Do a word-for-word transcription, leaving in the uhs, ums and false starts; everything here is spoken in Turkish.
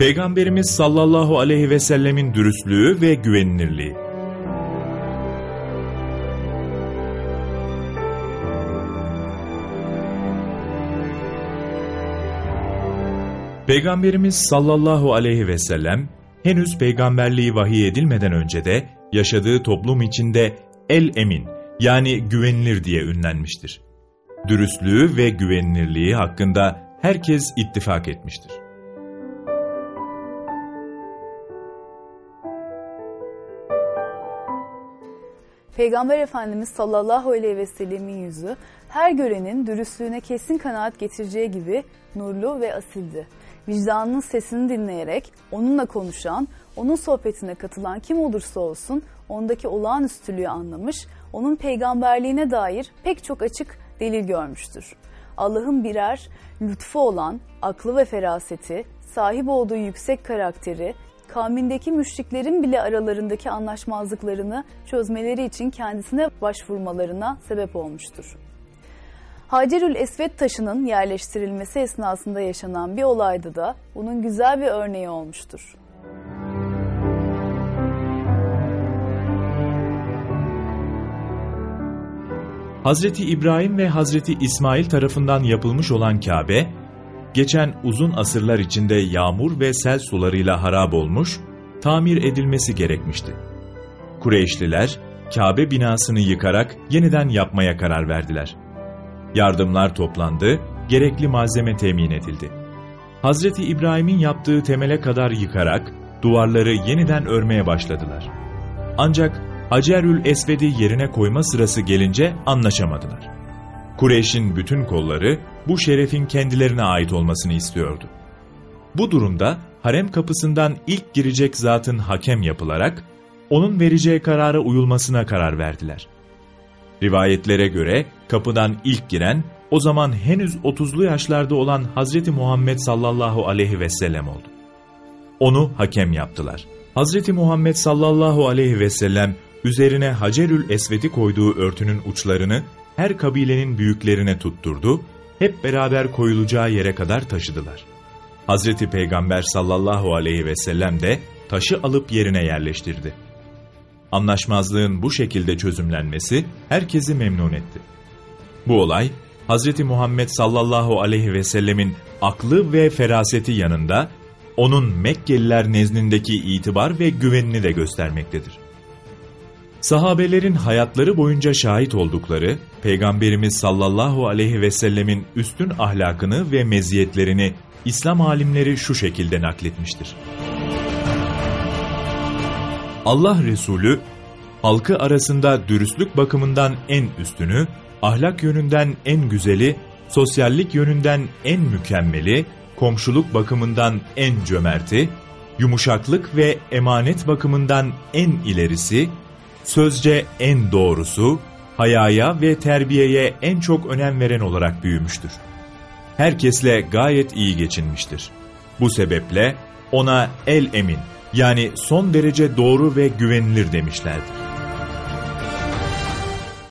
Peygamberimiz sallallahu aleyhi ve sellemin dürüstlüğü ve güvenilirliği. Peygamberimiz sallallahu aleyhi ve sellem, henüz peygamberliği vahiy edilmeden önce de yaşadığı toplum içinde el-emin, yani güvenilir diye ünlenmiştir. Dürüstlüğü ve güvenilirliği hakkında herkes ittifak etmiştir. Peygamber Efendimiz sallallahu aleyhi ve sellemin yüzü, her görenin dürüstlüğüne kesin kanaat getireceği gibi nurlu ve asildi. Vicdanının sesini dinleyerek onunla konuşan, onun sohbetine katılan kim olursa olsun ondaki olağanüstülüğü anlamış, onun peygamberliğine dair pek çok açık delil görmüştür. Allah'ın birer lütfu olan aklı ve feraseti, sahip olduğu yüksek karakteri, kavmindeki müşriklerin bile aralarındaki anlaşmazlıklarını çözmeleri için kendisine başvurmalarına sebep olmuştur. Hacerül Esved taşının yerleştirilmesi esnasında yaşanan bir olayda da bunun güzel bir örneği olmuştur. Hazreti İbrahim ve Hazreti İsmail tarafından yapılmış olan Kabe, geçen uzun asırlar içinde yağmur ve sel sularıyla harap olmuş, tamir edilmesi gerekmişti. Kureyşliler, Kabe binasını yıkarak yeniden yapmaya karar verdiler. Yardımlar toplandı, gerekli malzeme temin edildi. Hazreti İbrahim'in yaptığı temele kadar yıkarak duvarları yeniden örmeye başladılar. Ancak Hacerül Esved'i yerine koyma sırası gelince anlaşamadılar. Kureyş'in bütün kolları bu şerefin kendilerine ait olmasını istiyordu. Bu durumda harem kapısından ilk girecek zatın hakem yapılarak onun vereceği karara uyulmasına karar verdiler. Rivayetlere göre kapıdan ilk giren o zaman henüz otuzlu yaşlarda olan Hazreti Muhammed sallallahu aleyhi ve sellem oldu. Onu hakem yaptılar. Hazreti Muhammed sallallahu aleyhi ve sellem üzerine Hacerül Esved'i koyduğu örtünün uçlarını her kabilenin büyüklerine tutturdu, hep beraber koyulacağı yere kadar taşıdılar. Hazreti Peygamber sallallahu aleyhi ve sellem de taşı alıp yerine yerleştirdi. Anlaşmazlığın bu şekilde çözümlenmesi herkesi memnun etti. Bu olay, Hazreti Muhammed sallallahu aleyhi ve sellemin aklı ve feraseti yanında, onun Mekkeliler nezdindeki itibar ve güvenini de göstermektedir. Sahabelerin hayatları boyunca şahit oldukları, Peygamberimiz sallallahu aleyhi ve sellemin üstün ahlakını ve meziyetlerini İslam alimleri şu şekilde nakletmiştir. Allah Resulü, halkı arasında dürüstlük bakımından en üstünü, ahlak yönünden en güzeli, sosyallik yönünden en mükemmeli, komşuluk bakımından en cömerti, yumuşaklık ve emanet bakımından en ilerisi, sözce en doğrusu, hayaya ve terbiyeye en çok önem veren olarak büyümüştür. Herkesle gayet iyi geçinmiştir. Bu sebeple ona el-emin, yani son derece doğru ve güvenilir demişlerdir.